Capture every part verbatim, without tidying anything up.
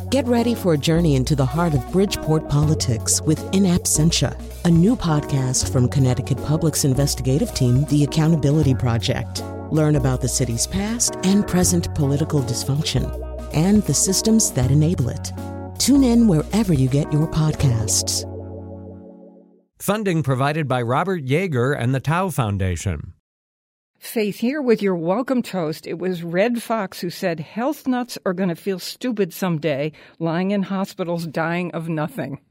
Get ready for a journey into the heart of Bridgeport politics with In Absentia, a new podcast from Connecticut Public's investigative team, The Accountability Project. Learn about the city's past and present political dysfunction and the systems that enable it. Tune in wherever you get your podcasts. Funding provided by Robert Yeager and the Tao Foundation. Faith here with your welcome toast. It was Red Fox who said health nuts are going to feel stupid someday, lying in hospitals dying of nothing.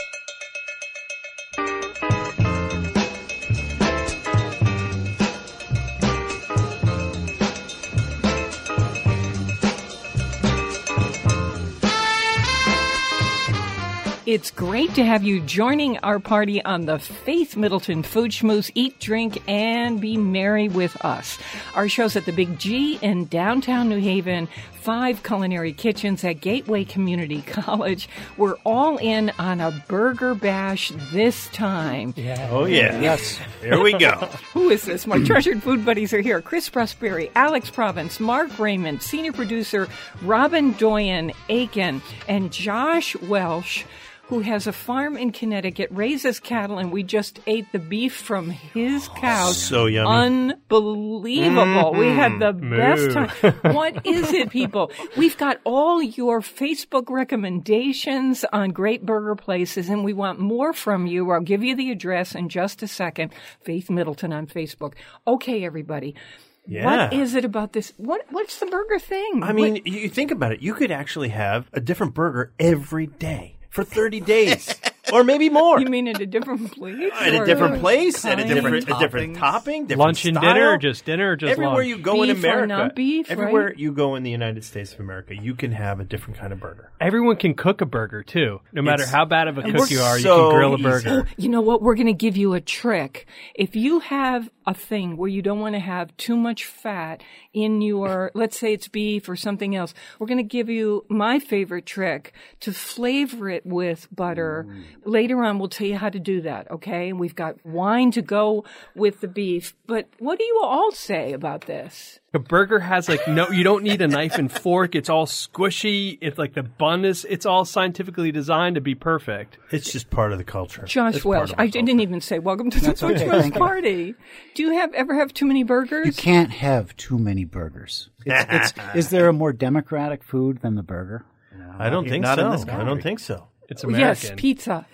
It's great to have you joining our party on the Faith Middleton Food Schmooze. Eat, drink, and be merry with us. Our show's at the Big G in downtown New Haven, five culinary kitchens at Gateway Community College. We're all in on a burger bash this time. Yeah. Oh, yeah. Yes. Here we go. Who is this? My treasured food buddies are here. Chris Prosperi, Alex Province, Mark Raymond, senior producer Robin Doyen Aiken, and Josh Welsh, who has a farm in Connecticut, raises cattle, and we just ate the beef from his cow. So yummy. Unbelievable. Mm-hmm. We had the Moo. best time. What is it, people? We've got all your Facebook recommendations on great burger places, and we want more from you. I'll give you the address in just a second. Faith Middleton on Facebook. Okay, everybody. Yeah. What is it about this? What What's the burger thing? I mean, what? you think about it. You could actually have a different burger every day for thirty days. Or maybe more. You mean at a different place? At a different place, at a different, Different a different topping, different Lunch and style. dinner, just dinner, just Everywhere lunch. you go Beef in or America, not beef, everywhere right? you go in the United States of America, you can have a different kind of burger. Everyone can cook a burger, too. No matter It's- how bad of a and cook we're you are, so you can grill a easy. burger. You know what? We're going to give you a trick. If you have a thing where you don't want to have too much fat in your, let's say it's beef or something else, we're going to give you my favorite trick to flavor it with butter. Mm. Later on, we'll tell you how to do that, okay? And we've got wine to go with the beef. But what do you all say about this? A burger has like no, you don't need a knife and fork. It's all squishy. It's like the bun is, it's all scientifically designed to be perfect. It's just part of the culture. Josh It's Welsh, part of our I didn't culture. even say welcome to the That's Food okay, Schmooze thank you. party. Do you have ever have too many burgers? You can't have too many burgers. It's, it's, is there a more democratic food than the burger? I don't think Not so. in this I country. don't think so. It's Oh, American. yes, pizza.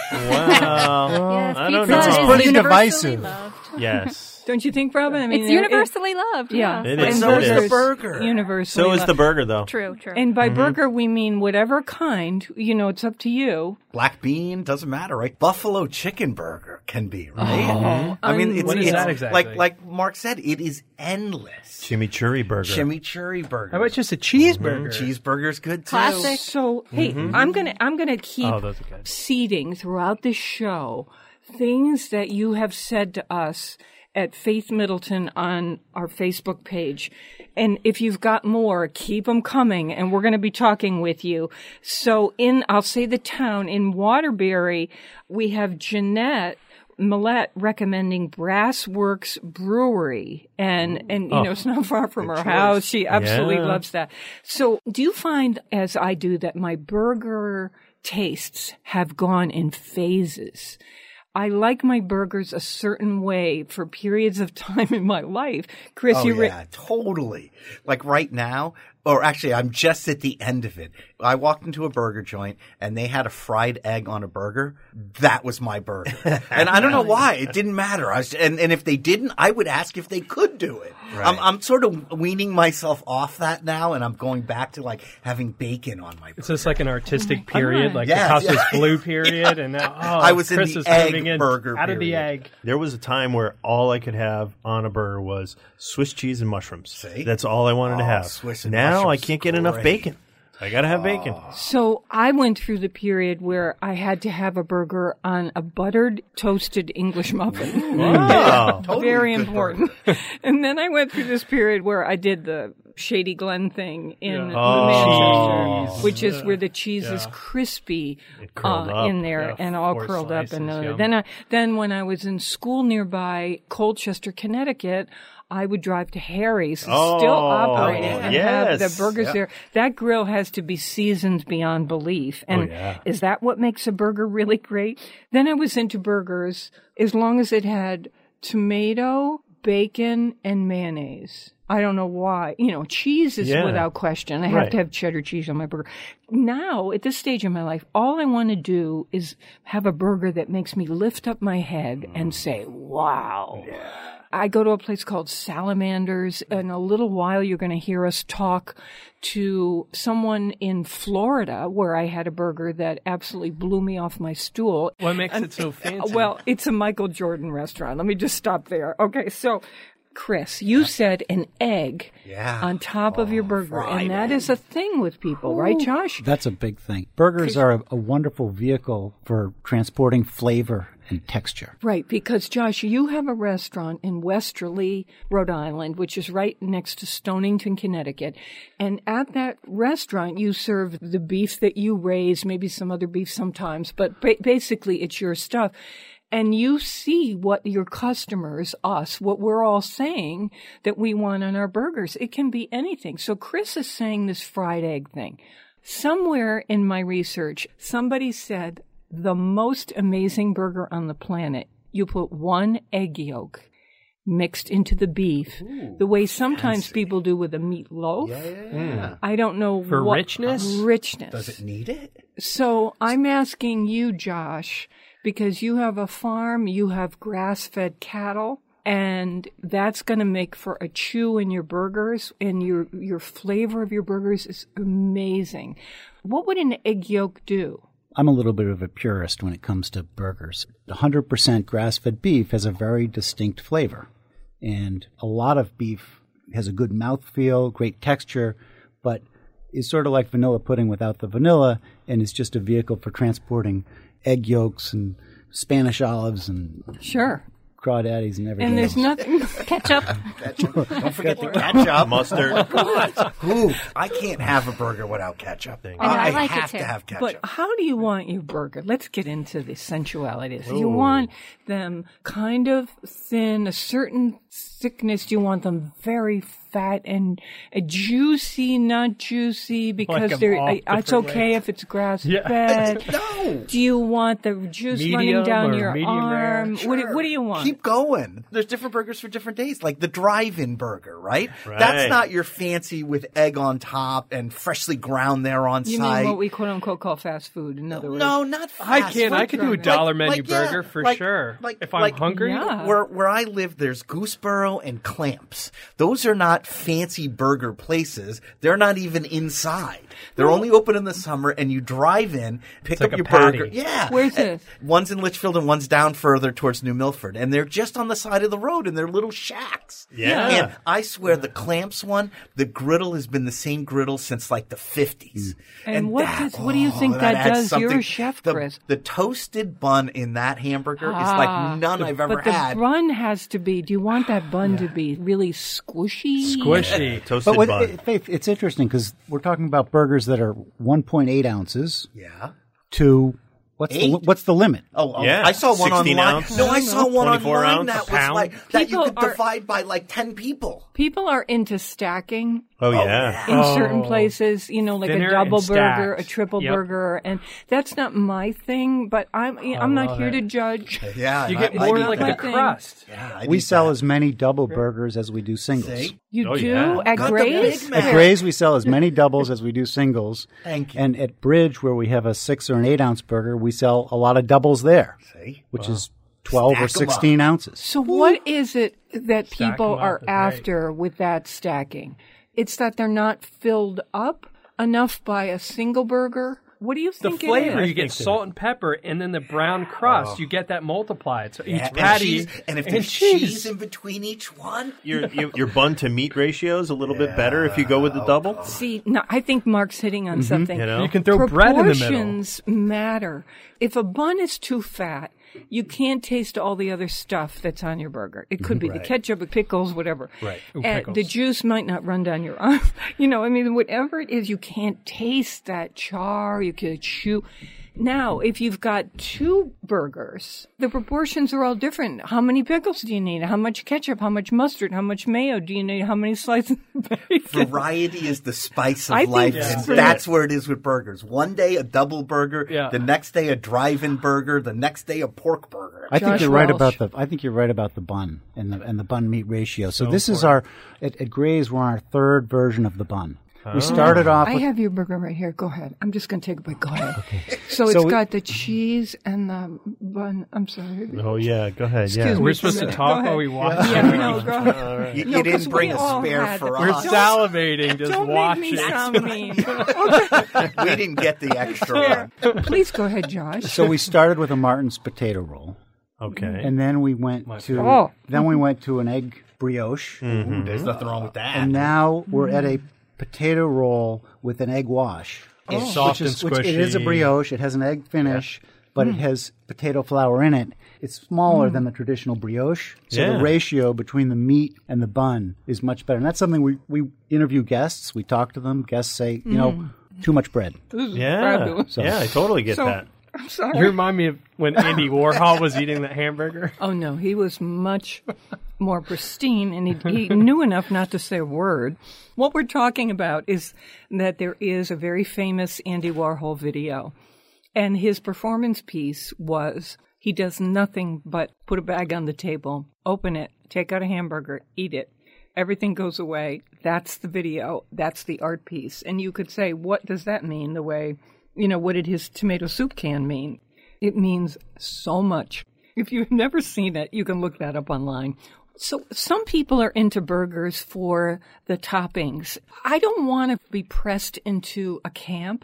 Wow. Yes, I don't pizza know. is It's pretty universally divisive. loved. Yes. Don't you think, Robin? I mean, It's there- universally loved. Yeah, Yeah. It And is. burgers, So is the burger. Universally So is loved. the burger, though. True, true. And by Mm-hmm. burger, we mean whatever kind. You know, it's up to you. Black bean doesn't matter, right? Buffalo chicken burger can be, right? Oh, I mean, un- it's, What is it's that exactly? like like Mark said, it is endless. Chimichurri burger. Chimichurri burger. How about just a cheeseburger? cheeseburger's good too? Classic. So, hey, I'm gonna I'm gonna keep Oh, those are good. seeding throughout this show things that you have said to us at Faith Middleton on our Facebook page. And if you've got more, keep them coming, and we're going to be talking with you. So in, I'll say the town, in Waterbury, we have Jeanette Millette recommending Brassworks Brewery. And, and you know, it's not far from her house. She absolutely Yeah. loves that. So do you find, as I do, that my burger tastes have gone in phases? I like my burgers a certain way for periods of time in my life. Chris, Oh, you re- yeah, totally. Like right now, or actually, I'm just at the end of it. I walked into a burger joint and they had a fried egg on a burger. That was my burger. And I don't know why. It didn't matter. I was, and, and if they didn't, I would ask if they could do it. Right. I'm, I'm sort of weaning myself off that now, and I'm going back to like having bacon on my burger. It's just like an artistic God. period, like Yes, the Costas yeah. Blue period, and now oh, I was in Chris the is egg moving in burger out of the period. egg. There was a time where all I could have on a burger was Swiss cheese and mushrooms. See? That's all I wanted to Oh, have. Swiss and now I mushrooms can't get is enough great. bacon. I got to have bacon. So I went through the period where I had to have a burger on a buttered toasted English muffin. Wow. Very good important. And then I went through this period where I did the Shady Glen thing in Oh. Manchester, Cheese. which is where the cheese is Yeah. crispy curled uh, up. in there Yeah, and all four curled up. slices, And uh, yum. then, I, then when I was in school nearby Colchester, Connecticut, I would drive to Harry's, Oh, still operating, and have yes. the burgers Yep. there. That grill has to be seasoned beyond belief. And Oh, yeah. is that what makes a burger really great? Then I was into burgers as long as it had tomato, bacon, and mayonnaise. I don't know why. You know, cheese is Yeah. without question. I have Right. to have cheddar cheese on my burger. Now, at this stage in my life, all I want to do is have a burger that makes me lift up my head and say, wow. I go to a place called Salamanders. In a little while, you're going to hear us talk to someone in Florida where I had a burger that absolutely blew me off my stool. What makes it so fancy? Well, it's a Michael Jordan restaurant. Let me just stop there. Okay, so Chris, you said an egg Yeah. on top of your burger, fried and that is a thing with people, right, Josh? That's a big thing. Burgers are a, a wonderful vehicle for transporting flavor and texture. Right, because Josh, you have a restaurant in Westerly, Rhode Island, which is right next to Stonington, Connecticut. And at that restaurant, you serve the beef that you raise, maybe some other beef sometimes, but ba- basically it's your stuff. And you see what your customers, us, what we're all saying that we want on our burgers. It can be anything. So Chris is saying this fried egg thing. Somewhere in my research, somebody said the most amazing burger on the planet, you put one egg yolk mixed into the beef, Ooh, the way sometimes fancy. people do with a meatloaf. Yeah, yeah, yeah. I don't know For what richness? richness. Does it need it? So I'm asking you, Josh, because you have a farm, you have grass-fed cattle, and that's going to make for a chew in your burgers, and your your flavor of your burgers is amazing. What would an egg yolk do? I'm a little bit of a purist when it comes to burgers. one hundred percent grass-fed beef has a very distinct flavor, and a lot of beef has a good mouthfeel, great texture, but is sort of like vanilla pudding without the vanilla, and is just a vehicle for transporting egg yolks and Spanish olives and Sure. crawdaddies and everything And there's else. nothing ketchup. Ketchup. Don't forget the ketchup. Mustard. Ooh, I can't have a burger without ketchup. I know, I like it have too. to have ketchup. But how do you want your burger? Let's get into the sensualities. Do you want them kind of thin, a certain thickness? Do you want them very fat and uh, juicy, not juicy? Because Like they're, them all uh, it's different okay ways. if it's grass Yeah. fed. No. Do you want the juice Medium running down or your medium rare? arm? What, do- what do you want? Keep going. There's different burgers for different days, like the drive-in burger, right? Right. That's not your fancy with egg on top and freshly ground there on you site. mean what we quote unquote call fast food? In other words, No, not fast I can. I food. could do a Like- dollar menu like, yeah, burger for like- sure. like- if I'm like- hungry. Yeah. Where where I live, there's Gooseboro and Clamps. Those are not fancy burger places. They're not even inside. They're only open in the summer, and you drive in, pick like up a your patty. burger. Yeah. Where's And this? One's in Litchfield and one's down further towards New Milford, and they're just on the side of the road in their little shacks. Yeah. And I swear, the Clamps one, the griddle has been the same griddle since like the fifties. And what that- does- what do you think oh, that adds does? You're a something. chef, the, Chris. The toasted bun in that hamburger is Ah. like none I've ever But the had. bun has to be. Do you want that bun to be really squishy? Squishy. Toasted But with, bun. it, Faith, it's interesting because we're talking about burgers that are one point eight ounces Yeah. to what's the, Eight? what's the limit? Oh, oh, Yeah. I saw one sixteen online. ounce. No, I saw one twenty-four online ounce, that a was pound. like that you People could are- divide by like ten people. People are into stacking Oh, yeah. in Oh. certain places, you know, like Thinner a double and burger, a stacked. triple Yep. burger, and that's not my thing. But I'm I'm not love here it. to judge. Yeah, You I- get I more need like that. the thing. crust. Yeah, I We need sell that. as many double burgers as we do singles. See? You Oh, do yeah. at Got the Gray's? Big Mac. At Gray's, we sell as many doubles as we do singles. Thank you. And at Bridge, where we have a six or an eight ounce burger, we sell a lot of doubles there, See? which is twelve Stack 'em or up. sixteen ounces. So what is it that Stack people 'em up are is right. after with that stacking? It's that they're not filled up enough by a single burger. What do you The think flavor, it you is? get salt and pepper, and then the brown crust, you get that multiplied. So each Yeah, and patty cheese, and if and there's cheese. in between each one, Your, your your bun to meat ratio is a little bit better if you go with the double. See, no, I think Mark's hitting on something. You know? You can throw bread in the middle. Proportions matter. If a bun is too fat, you can't taste all the other stuff that's on your burger. It could be the ketchup, the pickles, whatever. Right. Ooh, and pickles. the juice might not run down your arm. You know, I mean, whatever it is, you can't taste that char. You can chew. Now, if you've got two burgers, the proportions are all different. How many pickles do you need? How much ketchup? How much mustard? How much mayo do you need? How many slices of bacon? Variety is the spice of I think life, that's and right. that's where it is with burgers. One day a double burger, Yeah. the next day a drive-in burger, the next day a pork burger. I think Josh you're right Welsh. about the. I think you're right about the bun and the and the bun meat ratio. So, this is our at, at Gray's. We're on our third version of the bun. We started off. I with, have your burger right here. Go ahead. I'm just going to take a bite. Go ahead. Okay. So, So it's we- got the cheese and the bun. I'm sorry. Oh, yeah. Go ahead. Excuse yeah. me. We're supposed to Go talk ahead. while we watch. Yeah, no, go ahead. You, No, you 'cause didn't bring we a all spare had for it. We're us. Don't- salivating just Don't watching. make me sound mean. Okay. We didn't get the extra one. Please go ahead, Josh. so we started with a Martin's potato roll, Okay. and then we went to Oh. then we went to an egg brioche, Ooh, there's nothing wrong with that. and now we're at a potato roll with an egg wash. Soft which is, and which it is a squishy. brioche. It has an egg finish, but it has potato flour in it. It's smaller than the traditional brioche, so Yeah. the ratio between the meat and the bun is much better. And that's something we, we interview guests. We talk to them. Guests say, you know, too much bread. This is Yeah. fabulous. Yeah, I totally get So- that. I'm sorry. You remind me of when Andy Warhol was eating that hamburger. Oh, no. He was much more pristine, and he, he knew enough not to say a word. What we're talking about is that there is a very famous Andy Warhol video, and his performance piece was he does nothing but put a bag on the table, open it, take out a hamburger, eat it. Everything goes away. That's the video. That's the art piece. And you could say, what does that mean? The way, you know, what did his tomato soup can mean? It means so much. If you've never seen it, you can look that up online. So some people are into burgers for the toppings. I don't want to be pressed into a camp.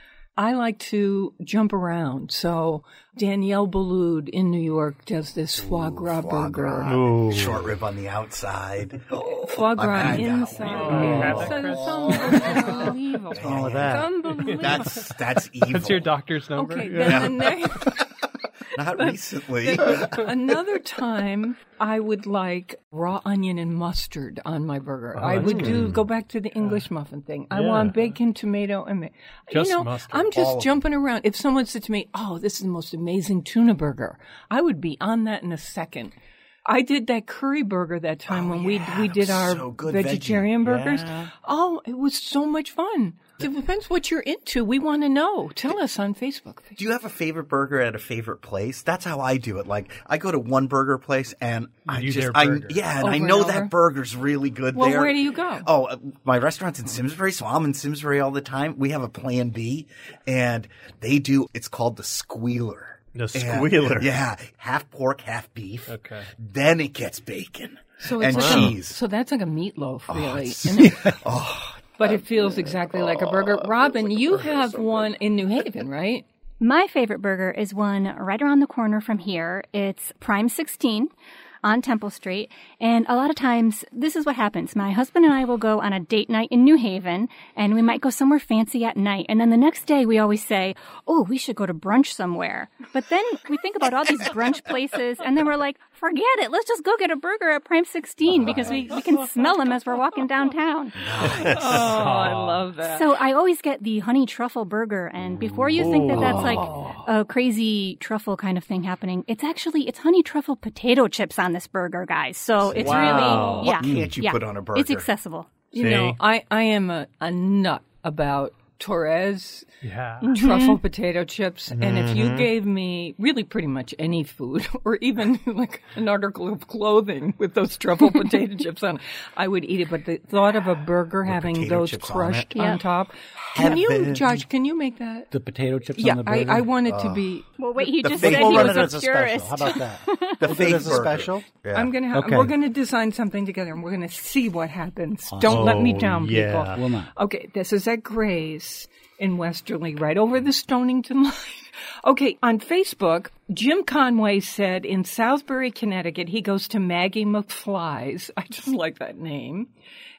I like to jump around. So Danielle Boulud in New York does this foie gras Foie burger. gras, Ooh. short rib on the outside. Foie gras I've had that inside. one. had So that, it's unbelievable. What's wrong with that? It's unbelievable. That's that's evil. That's your doctor's number. Okay, then the next, Not recently. another time, I would like raw onion and mustard on my burger. I would do go back to the English muffin thing. I Yeah. want bacon, tomato, and ma- Just you know, mustard. I'm All just of jumping around. If someone said to me, "Oh, this is the most amazing tuna burger," I would be on that in a second. I did that curry burger that time when we we that did was our so good, vegetarian veggie. burgers. Yeah. Oh, it was so much fun. It depends what you're into. We want to know. Tell us on Facebook. Do you have a favorite burger at a favorite place? That's how I do it. Like I go to one burger place and I do just their I burger. yeah, and Over I and know over? that burger's really good Well, there. where do you go? Oh, uh, my restaurant's in Simsbury, so I'm in Simsbury all the time. We have a Plan B, and they do. It's called the Squealer. The And- Squealer. yeah, half pork, half beef. Okay. Then it gets bacon So and it's like cheese. A, so that's like a meatloaf, really. it's- isn't it? But it feels exactly like a burger. Robin, you have one in New Haven, right? My favorite burger is one right around the corner from here. It's Prime sixteen on Temple Street. And a lot of times, this is what happens. My husband and I will go on a date night in New Haven, and we might go somewhere fancy at night. And then the next day, we always say, oh, we should go to brunch somewhere. But then we think about all these brunch places, and then we're like, forget it. Let's just go get a burger at Prime sixteen because we, we can smell them as we're walking downtown. Oh, I love that. So I always get the honey truffle burger, and before you think that that's like a crazy truffle kind of thing happening, it's actually it's honey truffle potato chips on this burger, guys. So it's Wow. really yeah. What can't you yeah. put on a burger? It's accessible. You know, I, I am a, a nut about Torres Yeah. truffle potato chips. And if you gave me really pretty much any food or even like an article of clothing with those truffle potato chips on it, I would eat it. But the thought of a burger having potato those chips on crushed it. on, Yeah. top. Can you, Heaven. Josh, can you make that? The potato chips Yeah, on the I, burger. I want it to be. Well, wait, he The just fake- said we'll he run was it a as a special. purist. How about that? The We'll do it fake as a burger. special? Yeah. I'm gonna. Ha- Okay. We're gonna design something together, and we're gonna see what happens. Don't let me Oh, down, yeah. people. Will not. Okay, this is at Gray's in Westerly, right over the Stonington line. Okay, on Facebook, Jim Conway said in Southbury, Connecticut, he goes to Maggie McFly's. I just like that name.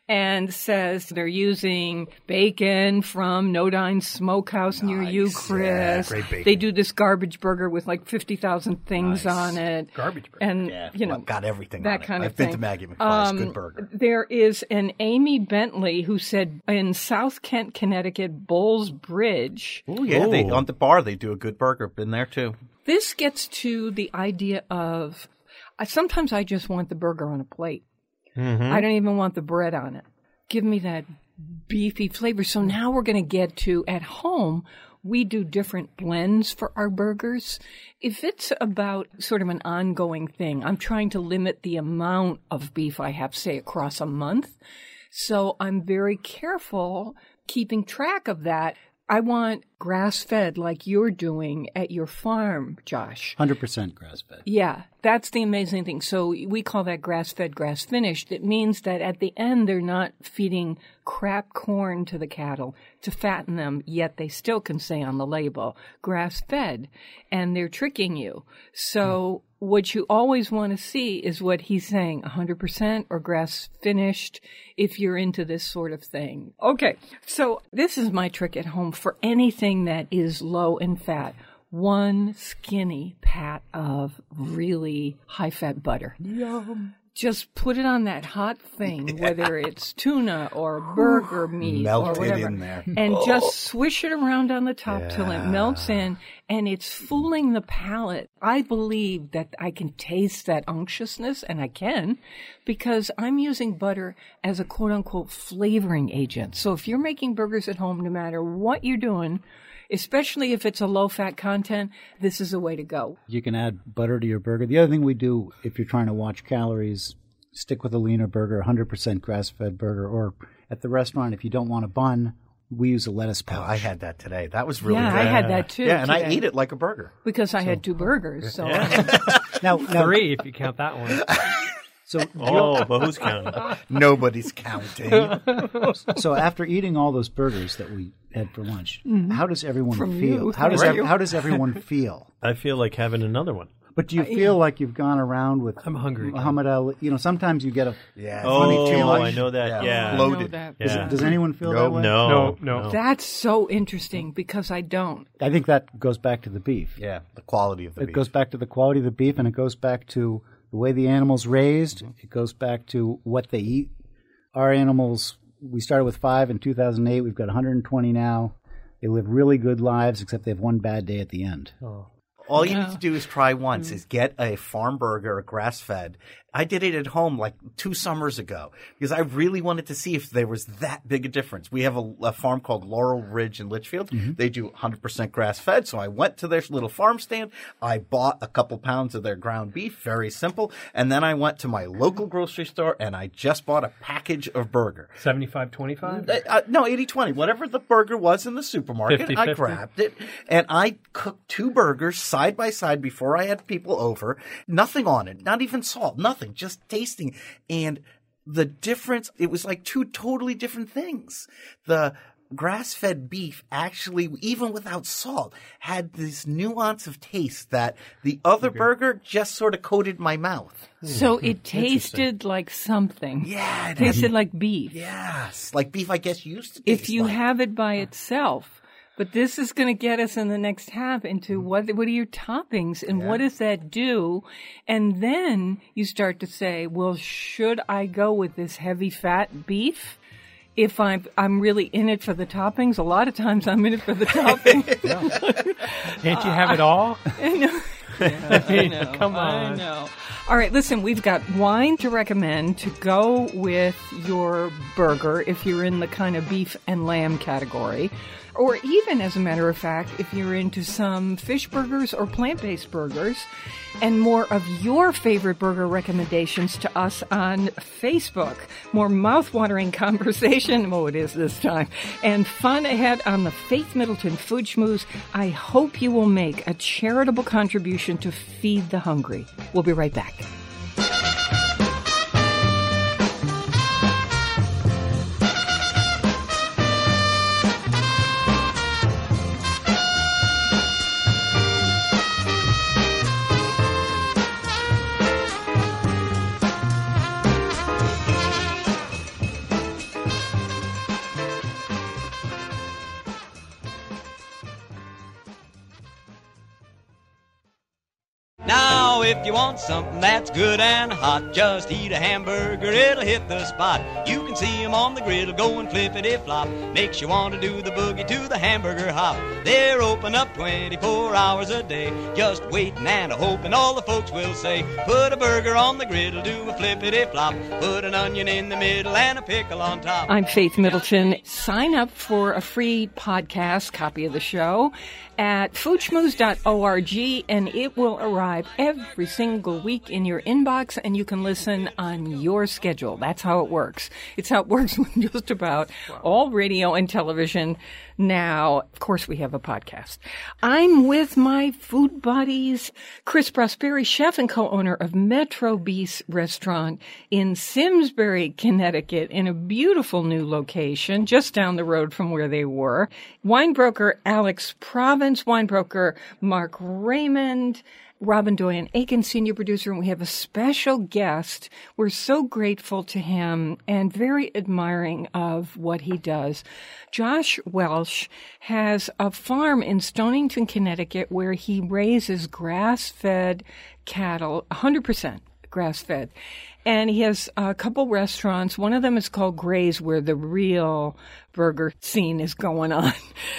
and says they're using bacon from Nodine Smokehouse nice. Near you, Chris. Yeah, great bacon. They do this garbage burger with like fifty thousand things nice. On it. Garbage burger. And, yeah, you know, well, got everything that on kind it. of I've thing. been to Maggie McFly's. Um, good burger. There is an Amy Bentley who said in South Kent, Connecticut, Bowles Bridge. Oh, yeah. They, on the bar, they do a good burger. Been there, too. This gets to the idea of I, sometimes I just want the burger on a plate. Mm-hmm. I don't even want the bread on it. Give me that beefy flavor. So now we're going to get to, at home, we do different blends for our burgers. If it's about sort of an ongoing thing, I'm trying to limit the amount of beef I have, say, across a month. So I'm very careful keeping track of that. I want grass-fed like you're doing at your farm, Josh. one hundred percent grass-fed. Yeah, that's the amazing thing. So we call that grass-fed, grass-finished. It means that at the end, they're not feeding crap corn to the cattle to fatten them, yet they still can say on the label, grass-fed, and they're tricking you. So what you always want to see is what he's saying, one hundred percent or grass-finished, if you're into this sort of thing. Okay, so this is my trick at home for anything that is low in fat. One skinny pat of really high-fat butter. Yum. Just put it on that hot thing, whether it's tuna or burger meat Melt or whatever. it in there. And Oh. just swish it around on the top Yeah. till it melts in, and it's fooling the palate. I believe that I can taste that unctuousness, and I can, because I'm using butter as a quote-unquote flavoring agent. So if you're making burgers at home, no matter what you're doing, especially if it's a low-fat content, this is a way to go. You can add butter to your burger. The other thing we do, if you're trying to watch calories, stick with a leaner burger, one hundred percent grass-fed burger. Or at the restaurant, if you don't want a bun, we use a lettuce Oh, pouch. I had that today. That was really Yeah, good. I had that too. Yeah, and I today. ate it like a burger. Because I had two burgers, so now, now, Three, if you count that one. So, Oh, but who's counting? Nobody's counting. so after eating all those burgers that we had for lunch, how does everyone From feel? you, How does thank ev- you. how does everyone feel? I feel like having another one. But do you feel like you've gone around with I'm hungry. Muhammad Ali? You know, sometimes you get a. Yeah. Oh, too much. I know that. Yeah. I know Loaded. that. Does, Yeah. does anyone feel Nope. that way? No, No, no. That's so interesting because I don't. I think that goes back to the beef. Yeah, the quality of the It beef. goes back to the quality of the beef, and it goes back to the way the animal's raised. It goes back to what they eat. Our animals, we started with five in two thousand eight. We've got one hundred twenty now. They live really good lives, except they have one bad day at the end. All you need to do is try once is get a farm burger, a grass-fed. I did it at home like two summers ago because I really wanted to see if there was that big a difference. We have a, a farm called Laurel Ridge in Litchfield. Mm-hmm. They do one hundred percent grass-fed. So I went to their little farm stand. I bought a couple pounds of their ground beef, very simple. And then I went to my local grocery store and I just bought a package of burger. seventy-five twenty-five? Uh, uh, no, eighty twenty. Whatever the burger was in the supermarket, fifty I fifty. grabbed it. And I cooked two burgers side by side before I had people over. Nothing on it. Not even salt. Nothing. Just tasting. And the difference, it was like two totally different things. The grass-fed beef actually, even without salt, had this nuance of taste that the other burger just sort of coated my mouth. So it tasted like something. Yeah. It tasted like beef. Yes. Like beef, I guess, used to taste If you like. have it by itself. But this is going to get us in the next half into what what are your toppings and what does that do? And then you start to say, well, should I go with this heavy fat beef? If I'm I'm really in it for the toppings, a lot of times I'm in it for the toppings. Can't you have it all? I know. Yeah, I know. Come I on. know. All right, listen, we've got wine to recommend to go with your burger if you're in the kind of beef and lamb category. Or even, as a matter of fact, if you're into some fish burgers or plant-based burgers, and more of your favorite burger recommendations to us on Facebook. More mouth-watering conversation, oh, it is this time, and fun ahead on the Faith Middleton Food Schmooze. I hope you will make a charitable contribution to feed the hungry. We'll be right back. Now, if you want something that's good and hot, just eat a hamburger, it'll hit the spot. You can see 'em on the griddle going flippity-flop. Makes you want to do the boogie to the hamburger hop. They're open up twenty-four hours a day, just waiting and hoping all the folks will say, put a burger on the griddle, do a flippity-flop, put an onion in the middle and a pickle on top. I'm Faith Middleton. Sign up for a free podcast copy of the show at food schmooze dot org, and it will arrive every single week in your inbox, and you can listen on your schedule. That's how it works. It's how it works with just about all radio and television now. Of course, we have a podcast. I'm with my food buddies, Chris Prosperi, chef and co-owner of Metro Bis Restaurant in Simsbury, Connecticut, in a beautiful new location just down the road from where they were. Wine broker Alex Province, wine broker Mark Raymond, Robin Doyen Aiken, senior producer, and we have a special guest. We're so grateful to him and very admiring of what he does. Josh Welsh has a farm in Stonington, Connecticut, where he raises grass-fed cattle, one hundred percent grass-fed. And he has a couple restaurants. One of them is called Gray's, where the real burger scene is going on.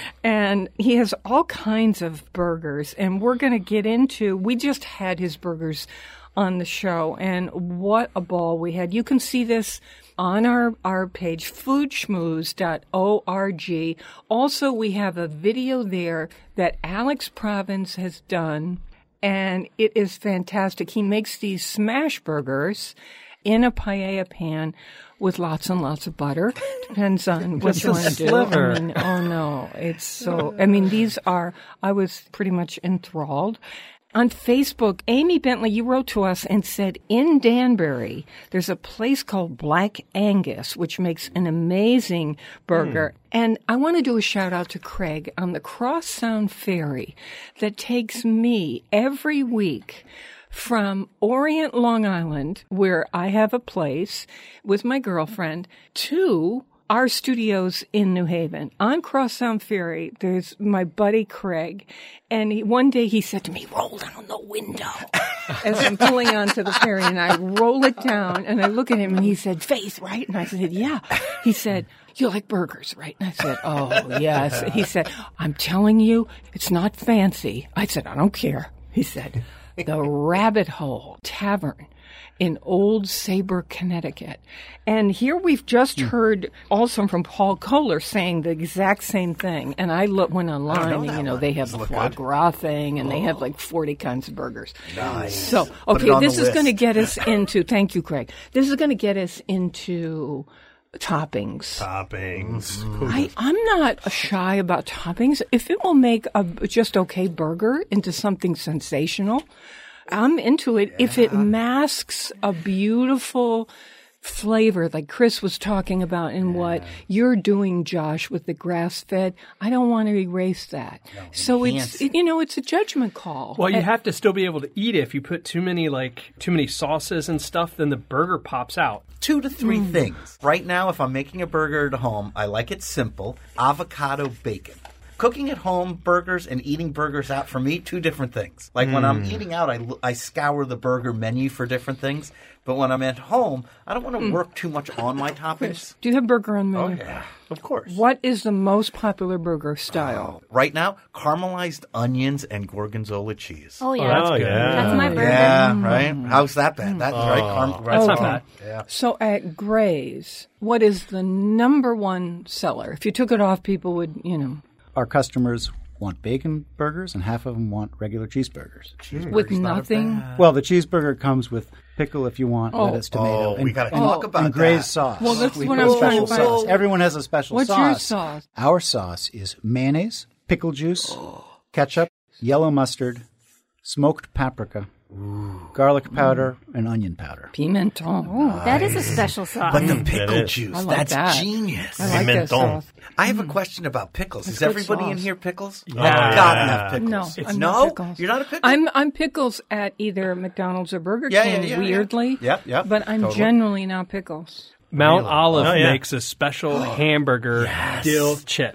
And he has all kinds of burgers. And we're going to get into, we just had his burgers on the show. And what a ball we had. You can see this on our, our page, food schmooze dot org. Also, we have a video there that Alex Province has done. And it is fantastic. He makes these smash burgers in a paella pan with lots and lots of butter. Depends on what Just you a want to do. sliver. I mean, oh no, it's so, I mean, these are, I was pretty much enthralled. On Facebook, Amy Bentley, you wrote to us and said, in Danbury, there's a place called Black Angus, which makes an amazing burger. Mm. And I want to do a shout out to Craig on the Cross Sound Ferry that takes me every week from Orient, Long Island, where I have a place with my girlfriend, to our studios in New Haven. On Cross Sound Ferry, there's my buddy Craig, and he, one day he said to me, roll down the window as I'm pulling onto the ferry, and I roll it down, and I look at him, and he said, Faith, right? And I said, yeah. He said, you like burgers, right? And I said, oh, yes. He said, I'm telling you, it's not fancy. I said, I don't care. He said, the Rabbit Hole Tavern in Old Sabre, Connecticut. And here we've just heard also from Paul Kohler saying the exact same thing. And I look, went online, and, you know, one. They have the foie gras thing, and oh. they have like forty kinds of burgers. Nice. So, okay, this is going to get us into, thank you, Craig. This is going to get us into toppings. Toppings. Mm-hmm. I, I'm not shy about toppings. If it will make a just okay burger into something sensational, I'm into it. Yeah. If it masks a beautiful flavor like Chris was talking about and yeah. what you're doing, Josh, with the grass-fed, I don't want to erase that. No, so it's, it, you know, it's a judgment call. Well, you and, have to still be able to eat it. If you put too many, like, too many sauces and stuff, then the burger pops out. Two to three mm. things. Right now, if I'm making a burger at home, I like it simple. Avocado bacon. Cooking at home burgers and eating burgers out, for me, two different things. Like mm. when I'm eating out, I, I scour the burger menu for different things. But when I'm at home, I don't want to mm. work too much on my toppings. Do you have burger on the menu? Oh, yeah. Of course. What is the most popular burger style? Oh, right now, caramelized onions and gorgonzola cheese. Oh, yeah. Oh, that's, yeah. that's my burger. Yeah, right? How's that bad? That's oh, right. Caram- that's okay. not bad. Yeah. So at Gray's, what is the number one seller? If you took it off, people would, you know. Our customers want bacon burgers, and half of them want regular cheeseburgers. Cheeseburger's With not nothing? bad. Well, the cheeseburger comes with pickle if you want, Oh. lettuce, tomato, Oh, and, we got to and, talk about and Gray's that. sauce. Well, that's we what have I'm a trying special to find. sauce. Everyone has a special What's sauce. your sauce? Our sauce is mayonnaise, pickle juice, ketchup, yellow mustard, smoked paprika, Ooh. garlic powder, and onion powder. Pimenton. Ooh, that is a special sauce. But the Mm, pickle that is. juice, I like that's that. genius. I like that Pimenton. sauce. I have a question about pickles. That's Is good everybody sauce. in here pickles? Yeah. Oh, God, Yeah. enough pickles. No, It's I'm no? not pickles. You're not a pickle? I'm I'm pickles at either McDonald's or Burger Yeah, King, yeah, yeah, yeah. weirdly. Yep, yep, But I'm totally. generally not pickles. Mount Really? Olive Oh, yeah. makes a special hamburger Yes. dill chips.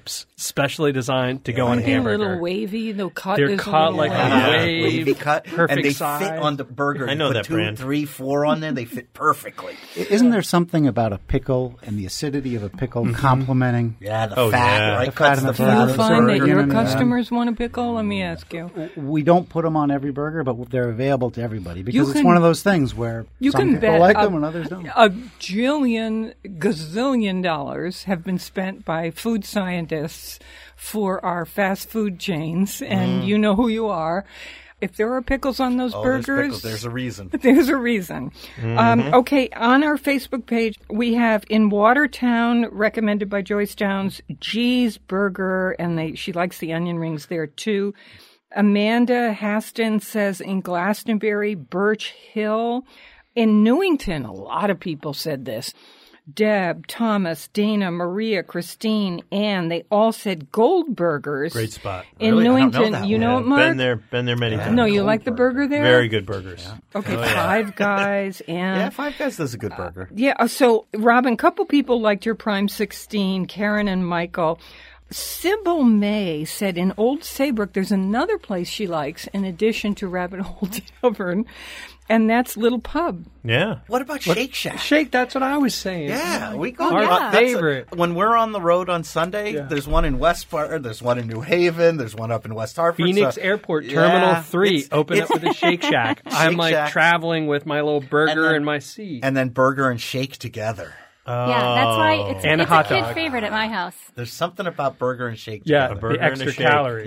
specially designed to go on a Aren't they a hamburger. little wavy? The cut They're is cut a like little a Yeah. wave, Wavy cut, perfect and they size. fit on the burger. I You know put that two, brand. three, four on there. They fit perfectly. Isn't there something about a pickle and the acidity of a pickle complementing? Yeah, the Oh, fat, yeah. right? The fat Cuts in the the Do burger. you fat. find that burger your and, uh, customers want a pickle? Let me ask you. We don't put them on every burger, but they're available to everybody because You it's can- one of those things where You some can people bet like a, them and others don't. a jillion, gazillion dollars have been spent by food scientists for our fast food chains, and you know who you are. If there are pickles on those Oh, there's burgers, pickles. There's a reason. there's a reason. Um, okay, on our Facebook page, we have in Watertown, recommended by Joyce Downs, G's Burger, and they she likes the onion rings there too. Amanda Haston says in Glastonbury, Birch Hill. In Newington, a lot of people said this. Deb, Thomas, Dana, Maria, Christine, Ann, they all said Goldburgers. Great spot. In Really? I don't know Newington, that you one. know Yeah, it, Mark? Been there, been there many times. No, you like the burger there? Very good burgers. Okay, Oh, yeah. Five Guys, and Yeah, Five Guys does a good burger. yeah. uh, So, Robin, a couple people liked your Prime sixteen, Karen and Michael. Sybil May said in Old Saybrook, there's another place she likes in addition to Rabbit Hole Tavern, and that's Little Pub. Yeah. What about Shake Shack? Shake, that's what I was saying. Yeah, we go. Our uh, that's favorite. a- when we're on the road on Sunday, Yeah. there's one in Westport, there's one in New Haven, there's one up in West Hartford. Phoenix so- Airport Yeah, Terminal three it's- open it's- up with a Shake Shack. I'm Shake like Shack. traveling with my little burger then- in my seat. and then burger and shake together. Yeah, that's why it's, And a it's hot a kid dog. favorite at my house. There's something about burger and shake yeah, together. burger the and a extra shake. calories.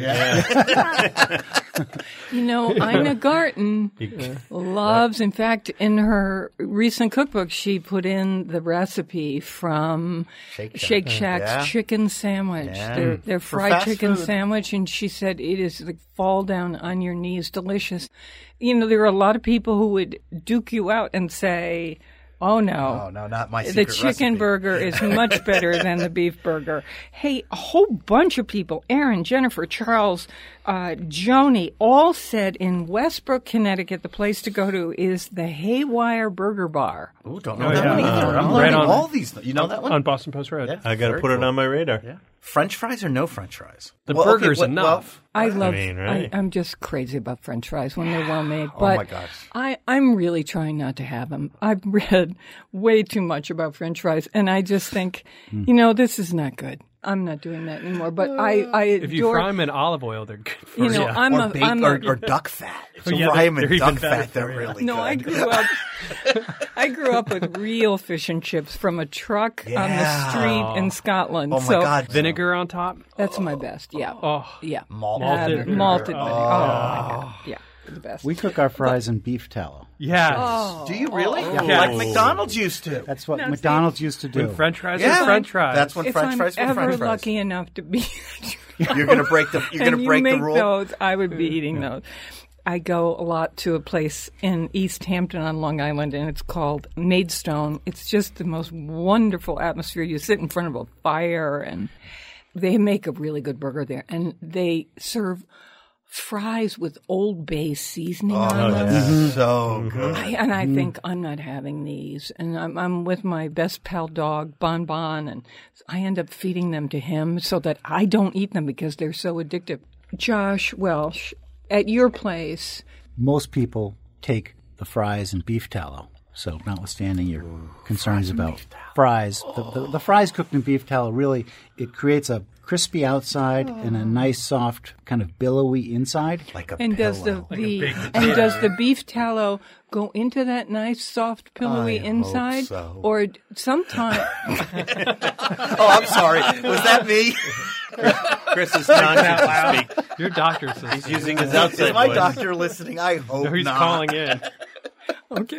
Yeah. You know, Ina Garten loves, in fact, in her recent cookbook, she put in the recipe from Shake Shack. Shake Shack's Yeah. chicken sandwich, Yeah. their, their For fried fast chicken food. sandwich, and she said it is like fall down on your knees, delicious. You know, there are a lot of people who would duke you out and say, oh no. Oh no, not my The secret chicken recipe. burger is much better than the beef burger. Hey, a whole bunch of people, Aaron, Jennifer, Charles, uh, Joni, all said in Westbrook, Connecticut, the place to go to is the Haywire Burger Bar. Ooh, don't know Oh, that yeah. one either. I'm Right learning on- all these. You know that one? On Boston Post Road. Yeah. I got to Very put it cool. on my radar. Yeah. French fries or no French fries? The Well, okay, burger's what- enough. I love. mean, right? I, I'm just crazy about French fries when they're well made. Oh, But my gosh. I, I'm really trying not to have them. I've read way too much about French fries, and I just think, you know, this is not good. I'm not doing that anymore. But I, I If you adore- fry them in olive oil, they're good for You know, you. I'm or, a, bake, I'm or, a, or duck fat. If you yeah, fry them they're in even duck better fat, they're for you. really No, good. I grew up. I grew up with real fish and chips from a truck on the Yeah. street in Scotland. Oh my so God! Vinegar on top. that's my best. Yeah. Oh, Yeah. Malt- Uh, Malted vinegar. malted vinegar. Oh. Oh, my God. Yeah. The best. We cook our fries in beef tallow. yeah. Oh. Do you really? Yeah. Like McDonald's used to. That's what No, McDonald's used to do. When French fries Yeah. are French fries. That's when if French I'm fries were ever French fries. lucky enough to be, You're gonna break the. You're and gonna you break make the rule. those, I would be eating those. I go a lot to a place in East Hampton on Long Island, and it's called Maidstone. It's just the most wonderful atmosphere. You sit in front of a fire, and they make a really good burger there. And they serve fries with Old Bay seasoning on them. That's so good. I, and I think I'm not having these, and I'm, I'm with my best pal dog Bon Bon, and I end up feeding them to him so that I don't eat them because they're so addictive. Josh Welsh, at your place, Most people take the fries in beef tallow. So, notwithstanding your concerns about fries, the, the, the fries cooked in beef tallow really it creates a crispy outside and a nice, soft, kind of billowy inside. Like a and does the, pillow. the and does the beef tallow go into that nice soft pillowy I hope inside, so. or sometimes? Oh, I'm sorry. Was that me? Chris is conscious to speak. Your doctor says He's using his outside Is my voice. doctor listening? I hope No, he's not. calling in. Okay.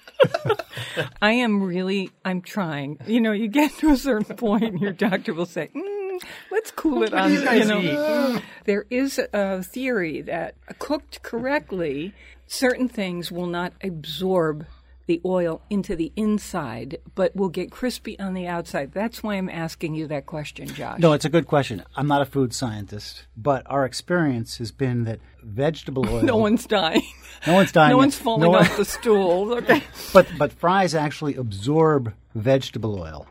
I am really, I'm trying. You know, you get to a certain point and your doctor will say, mm, let's cool it on, you, guys know. eat? There is a theory that cooked correctly, certain things will not absorb the oil into the inside, but will get crispy on the outside. That's why I'm asking you that question, Josh. No, it's a good question. I'm not a food scientist, but our experience has been that vegetable oil. No one's dying. No one's dying. No yet. one's falling No one- off the stools. Okay. But but fries actually absorb vegetable oil